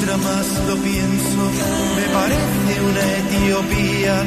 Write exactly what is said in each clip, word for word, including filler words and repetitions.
Contra más lo pienso, me parece una Etiopía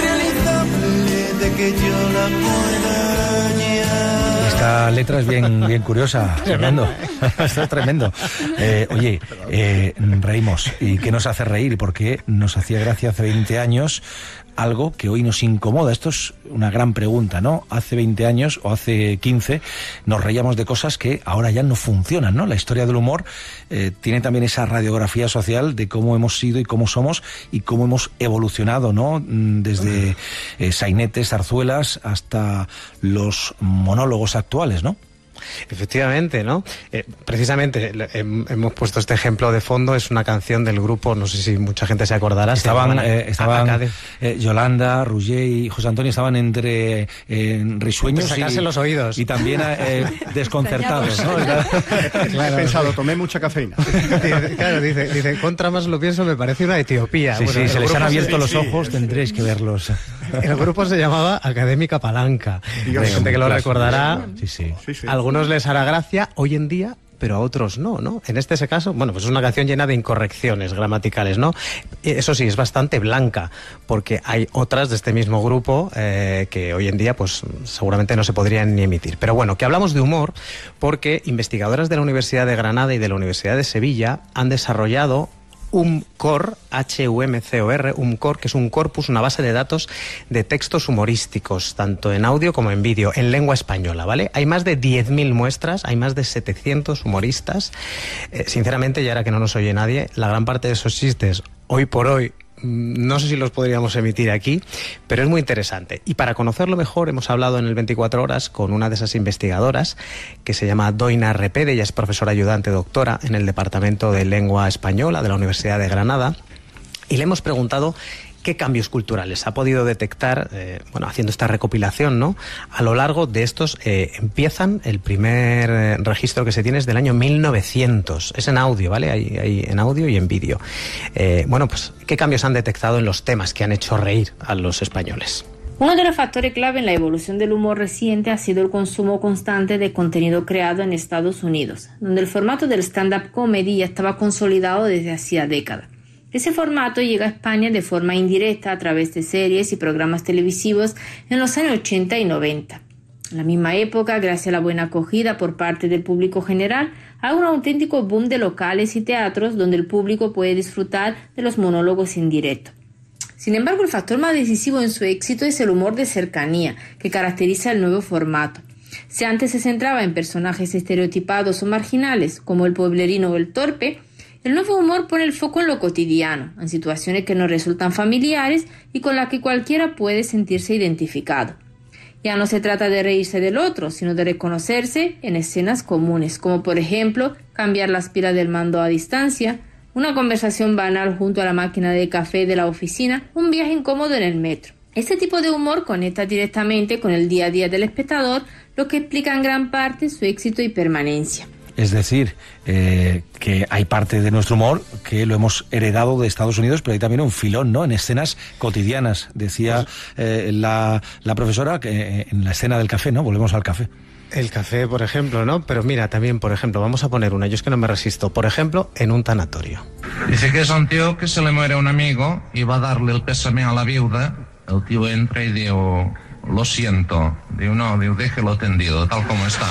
realizable de que yo la pueda hallar. Esta letra es bien, bien curiosa, Fernando. Esto es tremendo. Eh, oye, eh, reímos. ¿Y qué nos hace reír? Porque nos hacía gracia hace veinte años algo que hoy nos incomoda. Esto es una gran pregunta, ¿no? Hace veinte años o hace quince nos reíamos de cosas que ahora ya no funcionan, ¿no? La historia del humor eh, tiene también esa radiografía social de cómo hemos sido y cómo somos y cómo hemos evolucionado, ¿no? Desde eh, sainetes, zarzuelas hasta los monólogos actuales, ¿no? Efectivamente, ¿no? Eh, precisamente eh, hemos puesto este ejemplo de fondo, es una canción del grupo, no sé si mucha gente se acordará. Estaban, llama, eh, estaban eh, Yolanda, Roger y José Antonio estaban entre eh, risueños sacarse y, los oídos. Y también eh, desconcertados, ¿no? Claro, he pensado, tomé mucha cafeína. Claro, dice, dice, contra más lo pienso, me parece una Etiopía. Sí, bueno, sí, se les han abierto se, los sí, ojos, sí, tendréis que verlos. El grupo se llamaba Académica Palanca. Hay gente que lo recordará. Sí, sí. Sí, sí. A algunos les hará gracia hoy en día, pero a otros no, ¿no? En este caso, bueno, pues es una canción llena de incorrecciones gramaticales, ¿no? Eso sí, es bastante blanca, porque hay otras de este mismo grupo eh, que hoy en día, pues seguramente no se podrían ni emitir. Pero bueno, que hablamos de humor, porque investigadoras de la Universidad de Granada y de la Universidad de Sevilla han desarrollado Humcor, H U M C O R, Humcor, que es un corpus, una base de datos de textos humorísticos, tanto en audio como en vídeo, en lengua española, ¿vale? Hay más de diez mil muestras, hay más de setecientos humoristas. Eh, sinceramente, y ahora que no nos oye nadie, la gran parte de esos chistes, hoy por hoy, no sé si los podríamos emitir aquí, pero es muy interesante. Y para conocerlo mejor hemos hablado en el veinticuatro horas con una de esas investigadoras que se llama Doina Repede. Ella es profesora ayudante doctora en el Departamento de Lengua Española de la Universidad de Granada, y le hemos preguntado qué cambios culturales ha podido detectar, eh, bueno, haciendo esta recopilación, ¿no? A lo largo de estos, eh, empiezan, el primer eh, registro que se tiene es del año mil novecientos, es en audio, ¿vale? Hay, hay en audio y en vídeo. Eh, bueno, pues, ¿qué cambios han detectado en los temas que han hecho reír a los españoles? Uno de los factores clave en la evolución del humor reciente ha sido el consumo constante de contenido creado en Estados Unidos, donde el formato del stand-up comedy ya estaba consolidado desde hacía décadas. Ese formato llega a España de forma indirecta a través de series y programas televisivos en los años ochenta y noventa. En la misma época, gracias a la buena acogida por parte del público general, hay un auténtico boom de locales y teatros donde el público puede disfrutar de los monólogos en directo. Sin embargo, el factor más decisivo en su éxito es el humor de cercanía que caracteriza el nuevo formato. Si antes se centraba en personajes estereotipados o marginales, como el pueblerino o el torpe, el nuevo humor pone el foco en lo cotidiano, en situaciones que nos resultan familiares y con las que cualquiera puede sentirse identificado. Ya no se trata de reírse del otro, sino de reconocerse en escenas comunes, como por ejemplo cambiar las pilas del mando a distancia, una conversación banal junto a la máquina de café de la oficina, un viaje incómodo en el metro. Este tipo de humor conecta directamente con el día a día del espectador, lo que explica en gran parte su éxito y permanencia. Es decir, eh, que hay parte de nuestro humor que lo hemos heredado de Estados Unidos, pero hay también un filón, ¿no? En escenas cotidianas, decía eh, la, la profesora, que eh, en la escena del café, ¿no? Volvemos al café. El café, por ejemplo, ¿no? Pero mira, también, por ejemplo, vamos a poner una, yo es que no me resisto, por ejemplo, en un tanatorio. Dice que es un tío que se le muere un amigo y va a darle el pésame a la viuda. El tío entra y digo, lo siento. Digo, no, digo, déjelo tendido, tal como está.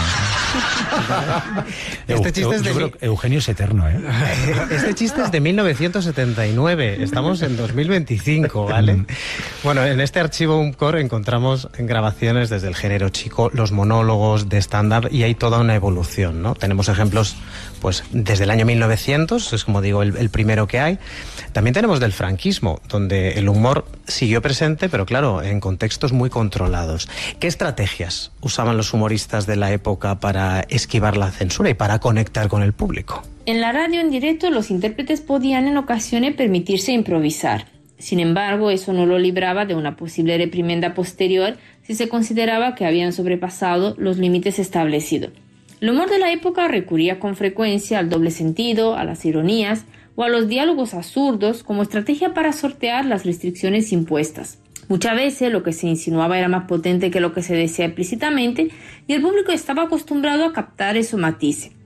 Este chiste es de... Yo creo que Eugenio es eterno, ¿eh? Este chiste es de mil novecientos setenta y nueve, estamos en dos mil veinticinco, ¿vale? Bueno, en este archivo Humcor encontramos grabaciones desde el género chico, los monólogos de stand-up, y hay toda una evolución, ¿no? Tenemos ejemplos, pues, desde el año mil novecientos, es como digo, el, el primero que hay. También tenemos del franquismo, donde el humor siguió presente, pero claro, en contextos muy controlados. ¿Qué estrategias usaban los humoristas de la época para esquivar la censura y para conectar con el público? En la radio en directo, los intérpretes podían en ocasiones permitirse improvisar. Sin embargo, eso no lo libraba de una posible reprimenda posterior si se consideraba que habían sobrepasado los límites establecidos. El humor de la época recurría con frecuencia al doble sentido, a las ironías o a los diálogos absurdos como estrategia para sortear las restricciones impuestas. Muchas veces lo que se insinuaba era más potente que lo que se decía explícitamente y el público estaba acostumbrado a captar esos matices.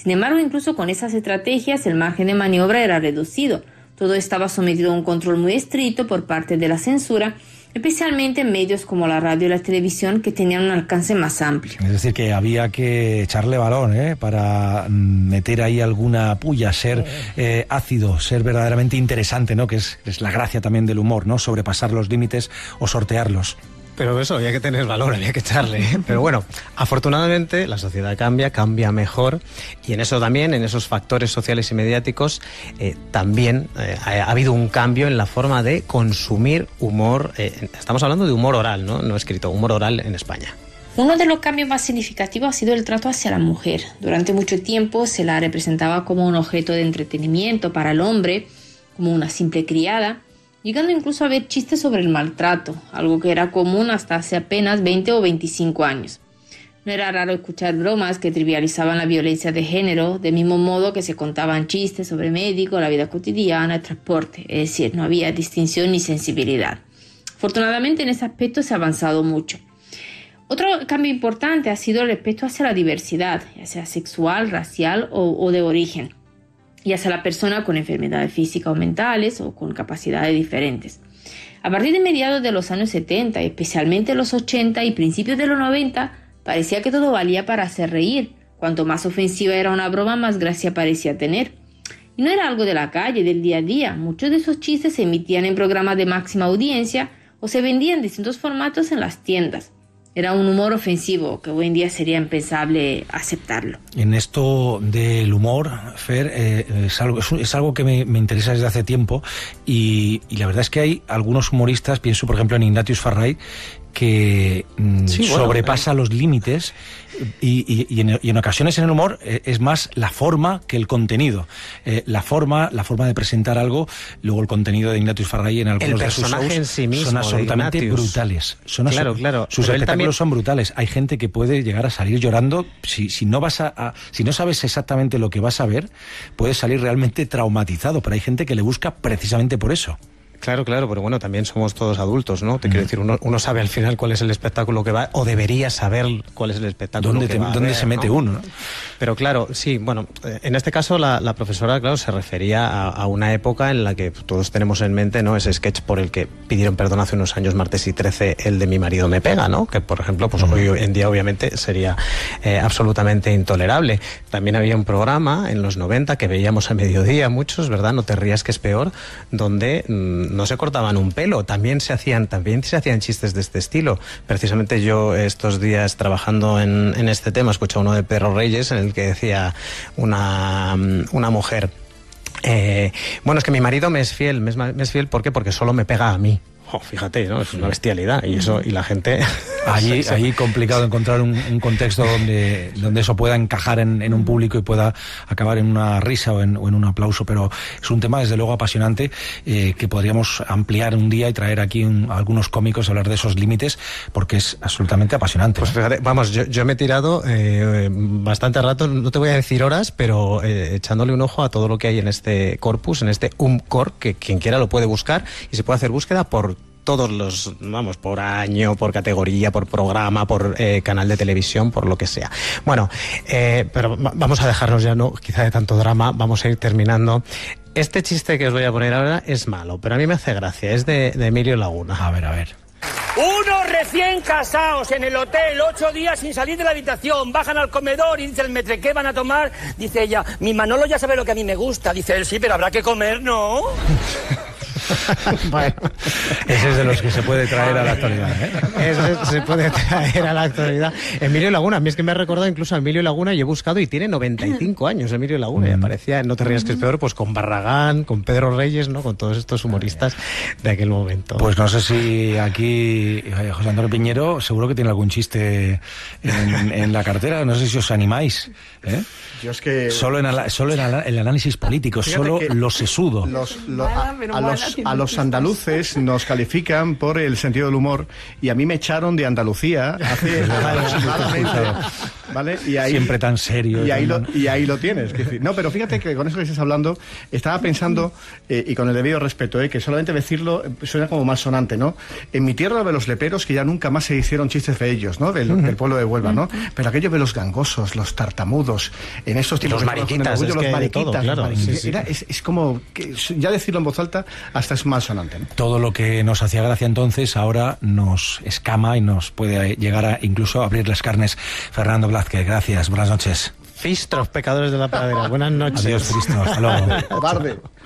Sin embargo, incluso con esas estrategias, el margen de maniobra era reducido. Todo estaba sometido a un control muy estricto por parte de la censura, especialmente en medios como la radio y la televisión, que tenían un alcance más amplio. Es decir, que había que echarle balón, ¿eh?, para meter ahí alguna puya, ser eh, ácido, ser verdaderamente interesante, ¿no?, que es, es la gracia también del humor, ¿no?, sobrepasar los límites o sortearlos. Pero eso, había que tener valor, había que echarle, ¿eh? Pero bueno, afortunadamente la sociedad cambia, cambia mejor, y en eso también, en esos factores sociales y mediáticos, eh, también eh, ha, ha habido un cambio en la forma de consumir humor. Eh, estamos hablando de humor oral, ¿no? No escrito, humor oral en España. Uno de los cambios más significativos ha sido el trato hacia la mujer. Durante mucho tiempo se la representaba como un objeto de entretenimiento para el hombre, como una simple criada, llegando incluso a ver chistes sobre el maltrato, algo que era común hasta hace apenas veinte o veinticinco años. No era raro escuchar bromas que trivializaban la violencia de género, del mismo modo que se contaban chistes sobre médicos, la vida cotidiana, el transporte, es decir, no había distinción ni sensibilidad. Afortunadamente en ese aspecto se ha avanzado mucho. Otro cambio importante ha sido el respeto hacia la diversidad, ya sea sexual, racial o, o de origen, y hacia la persona con enfermedades físicas o mentales o con capacidades diferentes. A partir de mediados de los años setenta, especialmente los ochenta y principios de los noventa, parecía que todo valía para hacer reír. Cuanto más ofensiva era una broma, más gracia parecía tener. Y no era algo de la calle, del día a día. Muchos de esos chistes se emitían en programas de máxima audiencia o se vendían en distintos formatos en las tiendas. Era un humor ofensivo que hoy en día sería impensable aceptarlo. En esto del humor, Fer, eh, es, algo, es, es algo que me, me interesa desde hace tiempo, y, y la verdad es que hay algunos humoristas, pienso por ejemplo en Ignatius Farray, que mm, sí, bueno, sobrepasa eh. los límites, y, y, y, en, y en ocasiones en el humor eh, es más la forma que el contenido. Eh, la forma, la forma de presentar algo, luego el contenido de Ignatius Farray en algunos de sus shows en sí mismo, son absolutamente brutales. Son claro, claro. Sus Pero espectáculos también... son brutales. Hay gente que puede llegar a salir llorando si, si no vas a, a si no sabes exactamente lo que vas a ver, puedes salir realmente traumatizado. Pero hay gente que le busca precisamente por eso. Claro, claro, pero bueno, también somos todos adultos, ¿no? Te mm. quiero decir, uno, uno sabe al final cuál es el espectáculo que va, o debería saber cuál es el espectáculo ¿Dónde que te, va a ¿Dónde ver, se mete ¿no? uno, ¿no? Pero claro, sí, bueno, en este caso la, la profesora, claro, se refería a, a una época en la que todos tenemos en mente, ¿no?, ese sketch por el que pidieron perdón hace unos años, Martes y trece, el de Mi marido me pega, ¿no? Que, por ejemplo, pues mm. hoy en día obviamente sería eh, absolutamente intolerable. También había un programa en los noventa que veíamos a mediodía muchos, ¿verdad? No te rías que es peor, donde mmm, no se cortaban un pelo, también se hacían también se hacían chistes de este estilo. Precisamente yo estos días trabajando en, en este tema he escuchado uno de Pedro Reyes en el que decía una, una mujer, eh, bueno, es que mi marido me es fiel, me es, me es fiel, ¿por qué? Porque solo me pega a mí. Oh, fíjate, ¿no? Es una bestialidad, y eso, y la gente... Allí, allí complicado encontrar un, un contexto donde, donde eso pueda encajar en, en un público y pueda acabar en una risa o en, o en un aplauso, pero es un tema desde luego apasionante, eh, que podríamos ampliar un día y traer aquí un, a algunos cómicos a hablar de esos límites, porque es absolutamente apasionante. Pues fíjate, vamos, yo, yo me he tirado eh, bastante rato, no te voy a decir horas, pero eh, echándole un ojo a todo lo que hay en este corpus, en este UMCOR, que quien quiera lo puede buscar, y se puede hacer búsqueda por todos los, vamos, por año, por categoría, por programa, por eh, canal de televisión, por lo que sea. Bueno, eh, pero vamos a dejarnos ya, no, quizá de tanto drama, vamos a ir terminando. Este chiste que os voy a poner ahora es malo, pero a mí me hace gracia, es de, de Emilio Laguna. A ver, a ver. Unos recién casados en el hotel, ocho días sin salir de la habitación, bajan al comedor y dice el metre, ¿qué van a tomar? Dice ella, mi Manolo ya sabe lo que a mí me gusta. Dice él, sí, pero habrá que comer, ¿no? Bueno, ese es de los que se puede traer a la actualidad, ¿eh? Ese se puede traer a la actualidad. Emilio Laguna, a mí es que me ha recordado incluso a Emilio Laguna, y he buscado y tiene noventa y cinco años Emilio Laguna, y aparecía, no te rías que es peor, pues con Barragán, con Pedro Reyes, ¿no? Con todos estos humoristas de aquel momento. Pues no sé si aquí José Antonio Piñero seguro que tiene algún chiste en, en la cartera, no sé si os animáis, ¿eh? Yo es que... Solo en, ala, solo en ala, el análisis político, Fíjate solo lo sesudo. Los, lo, a, a, los, a los andaluces nos califican por el sentido del humor, y a mí me echaron de Andalucía hace aproximadamente ¿vale? Y ahí, siempre tan serio. Y ahí, tan... lo, y ahí lo tienes. Que decir, no, pero fíjate que con eso que estás hablando, estaba pensando, eh, y con el debido respeto, eh, que solamente decirlo eh, suena como malsonante, ¿no? En mi tierra de los leperos, que ya nunca más se hicieron chistes de ellos, ¿no? Del, uh-huh. del pueblo de Huelva, ¿no? Pero aquello de los gangosos, los tartamudos, en estos tiempos... Los mariquitas, orgullo, es los que mariquitas, todo, claro. los mariquitas. Sí, sí. Era, es, es como, que ya decirlo en voz alta, hasta es malsonante, ¿no? Todo lo que nos hacía gracia entonces, ahora nos escama y nos puede llegar a incluso a abrir las carnes. Fernando Blázquez, gracias, buenas noches. Fistros, pecadores de la pradera, buenas noches. Adiós, Fistros, hasta luego. Tarde.